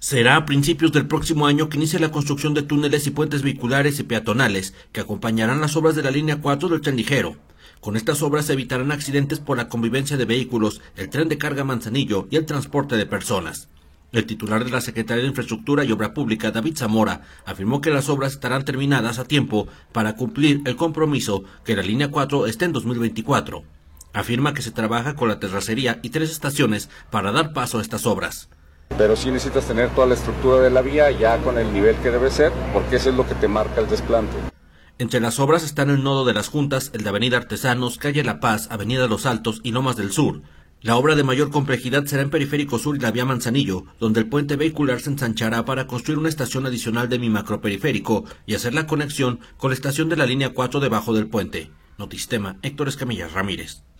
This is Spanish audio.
Será a principios del próximo año que inicie la construcción de túneles y puentes vehiculares y peatonales que acompañarán las obras de la línea 4 del tren ligero. Con estas obras se evitarán accidentes por la convivencia de vehículos, el tren de carga Manzanillo y el transporte de personas. El titular de la Secretaría de Infraestructura y Obra Pública, David Zamora, afirmó que las obras estarán terminadas a tiempo para cumplir el compromiso que la línea 4 esté en 2024. Afirma que se trabaja con la terracería y 3 estaciones para dar paso a estas obras. Pero sí necesitas tener toda la estructura de la vía ya con el nivel que debe ser, porque eso es lo que te marca el desplante. Entre las obras están el nodo de las Juntas, el de Avenida Artesanos, Calle La Paz, Avenida Los Altos y Lomas del Sur. La obra de mayor complejidad será en Periférico Sur y la vía Manzanillo, donde el puente vehicular se ensanchará para construir una estación adicional de mi macroperiférico y hacer la conexión con la estación de la línea 4 debajo del puente. Notisistema, Héctor Escamilla Ramírez.